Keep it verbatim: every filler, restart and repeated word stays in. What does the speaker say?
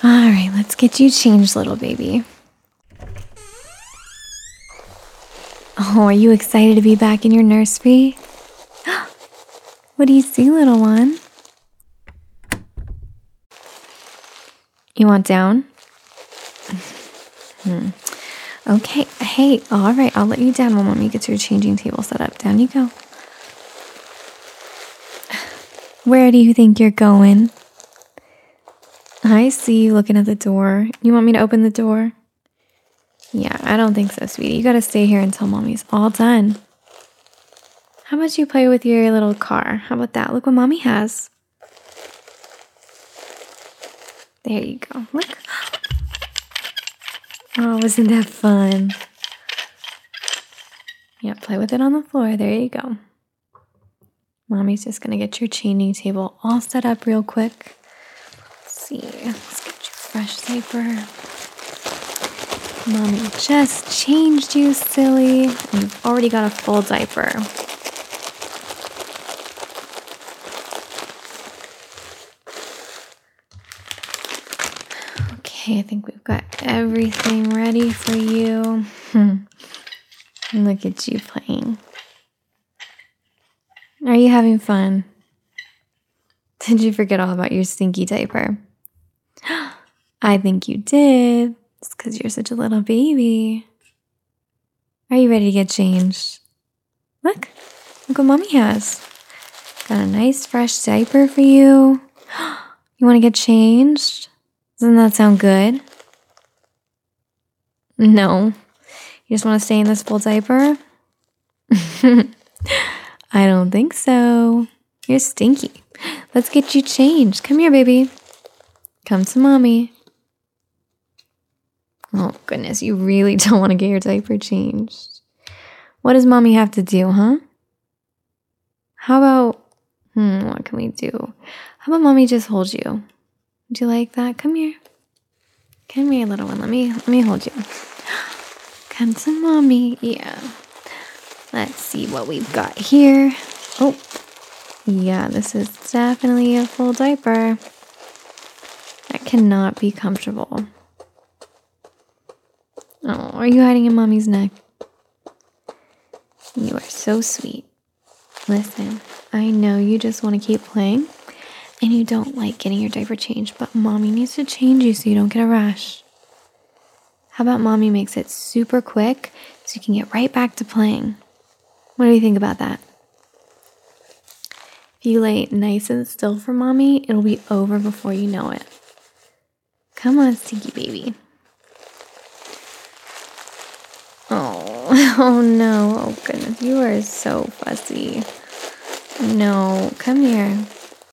All right, let's get you changed, little baby. Oh, are you excited to be back in your nursery? What do you see, little one? You want down? Hmm. Okay, hey, all right, I'll let you down when mommy gets your changing table set up. Down you go. Where do you think you're going? I see you looking at the door. You want me to open the door? Yeah, I don't think so, sweetie. You gotta stay here until mommy's all done. How about you play with your little car? How about that? Look what mommy has. There you go. Look. Oh, wasn't that fun? Yeah, play with it on the floor. There you go. Mommy's just gonna get your changing table all set up real quick. Let's see. Let's get your fresh diaper. Mommy just changed you, silly. You've already got a full diaper. Okay, I think we've got everything ready for you. Look at you playing. Are you having fun? Did you forget all about your stinky diaper? I think you did. It's because you're such a little baby. Are you ready to get changed? Look, look what mommy has. Got a nice fresh diaper for you. You want to get changed? Doesn't that sound good? No. You just want to stay in this full diaper? I don't think so. You're stinky. Let's get you changed. Come here, baby. Come to mommy. Oh, goodness. You really don't want to get your diaper changed. What does mommy have to do, huh? How about, hmm, what can we do? How about mommy just hold you? Would you like that? Come here. Come here, little one. Let me, let me hold you. Come to mommy. Yeah. Let's see what we've got here. Oh, yeah, this is definitely a full diaper. That cannot be comfortable. Oh, are you hiding in mommy's neck? You are so sweet. Listen, I know you just want to keep playing and you don't like getting your diaper changed, but mommy needs to change you so you don't get a rash. How about mommy makes it super quick so you can get right back to playing? What do you think about that? If you lay nice and still for mommy, it'll be over before you know it. Come on, stinky baby. Oh, oh no. Oh goodness, you are so fussy. No, come here.